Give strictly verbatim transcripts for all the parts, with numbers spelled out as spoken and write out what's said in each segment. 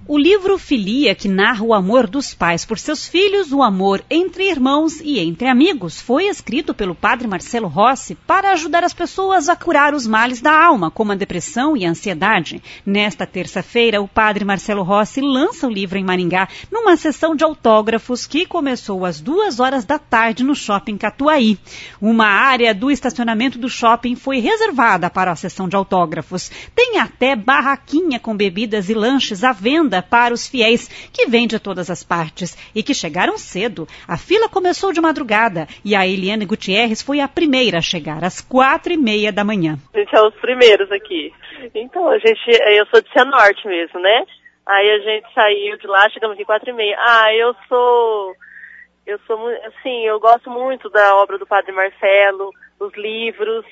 O livro Filia, que narra o amor dos pais por seus filhos, o amor entre irmãos e entre amigos, foi escrito pelo padre Marcelo Rossi para ajudar as pessoas a curar os males da alma, como a depressão e a ansiedade. Nesta terça-feira, o padre Marcelo Rossi lança o livro em Maringá, numa sessão de autógrafos que começou às duas horas da tarde no Shopping Catuaí. Uma área do estacionamento do shopping foi reservada para a sessão de autógrafos. Tem até barraquinha com bebidas e lanches à venda para os fiéis, que vêm de todas as partes e que chegaram cedo. A fila começou de madrugada e a Eliane Gutierrez foi a primeira a chegar, às quatro e meia da manhã. A gente é os primeiros aqui. Então, a gente, eu sou de Cianorte mesmo, né? Aí a gente saiu de lá, chegamos aqui quatro e meia. Ah, eu sou, eu sou, assim, eu gosto muito da obra do Padre Marcelo, os livros.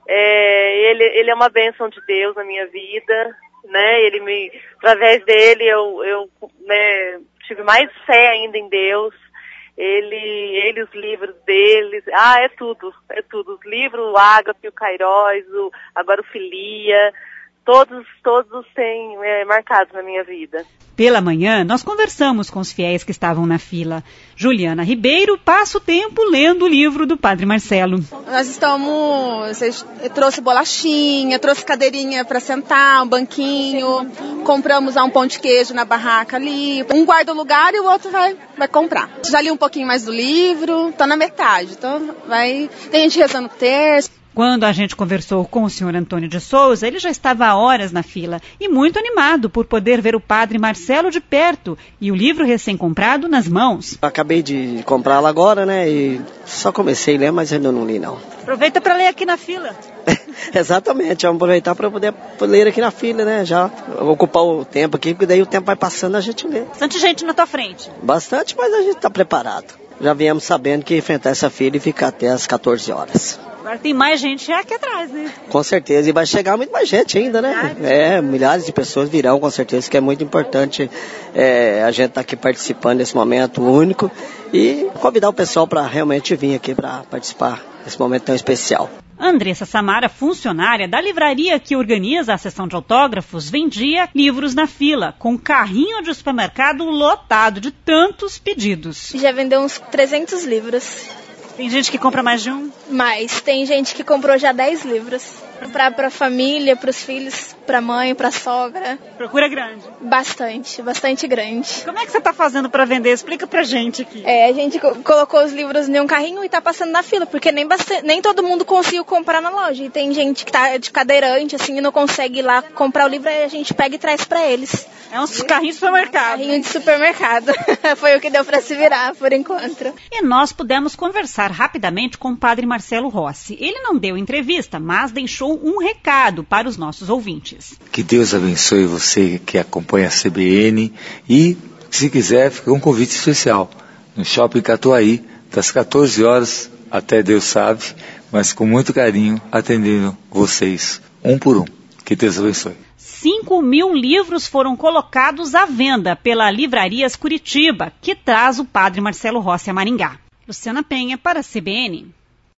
É, ele, ele é uma bênção de Deus na minha vida. Né, ele me, através dele eu, eu né, tive mais fé ainda em Deus, ele, ele, os livros dele, ah, é tudo, é tudo, os livros, o Ágape, o Cairós, o, agora o Filia, todos, todos têm é, marcados na minha vida. Pela manhã, nós conversamos com os fiéis que estavam na fila. Juliana Ribeiro passa o tempo lendo o livro do Padre Marcelo. Nós estamos... Eu trouxe bolachinha, trouxe cadeirinha para sentar, um banquinho. Compramos um pão de queijo na barraca ali. Um guarda o lugar e o outro vai, vai comprar. Já li um pouquinho mais do livro, tá na metade. Então vai... Tem gente rezando o terço. Quando a gente conversou com o senhor Antônio de Souza, ele já estava há horas na fila e muito animado por poder ver o padre Marcelo de perto e o livro recém-comprado nas mãos. Acabei de comprá-lo agora, né, e só comecei a ler, mas ainda não li, não. Aproveita para ler aqui na fila. Exatamente, vamos aproveitar para poder ler aqui na fila, né, já ocupar o tempo aqui, porque daí o tempo vai passando e a gente lê. Bastante gente na tua frente. Bastante, mas a gente está preparado. Já viemos sabendo que enfrentar essa fila e ficar até as quatorze horas. Agora tem mais gente aqui atrás, né? Com certeza, e vai chegar muito mais gente ainda, né? Milhares. É, milhares de pessoas virão, com certeza, que é muito importante é, a gente estar tá aqui participando desse momento único e convidar o pessoal para realmente vir aqui para participar desse momento tão especial. Andressa Samara, funcionária da livraria que organiza a sessão de autógrafos, vendia livros na fila, com carrinho de supermercado lotado de tantos pedidos. Já vendeu uns trezentos livros. Tem gente que compra mais de um? Mais. Tem gente que comprou já dez livros. Para a família, para os filhos, para a mãe, para a sogra. Procura grande? Bastante, bastante grande. Como é que você está fazendo para vender? Explica pra gente aqui. É, a gente co- colocou os livros em um carrinho e está passando na fila, porque nem, bastante, nem todo mundo conseguiu comprar na loja. E tem gente que está de cadeirante, assim, e não consegue ir lá comprar o livro, aí a gente pega e traz para eles. É uns carrinhos de supermercado. Carrinho de supermercado. Foi o que deu para se virar, por enquanto. E nós pudemos conversar rapidamente com o padre Marcelo Rossi. Ele não deu entrevista, mas deixou um recado para os nossos ouvintes. Que Deus abençoe você que acompanha a C B N e, se quiser, fica um convite especial no Shopping Catuaí, das quatorze horas até Deus sabe, mas com muito carinho, atendendo vocês, um por um. Que Deus abençoe. cinco mil livros foram colocados à venda pela Livrarias Curitiba, que traz o padre Marcelo Rossi a Maringá. Luciana Penha para a C B N.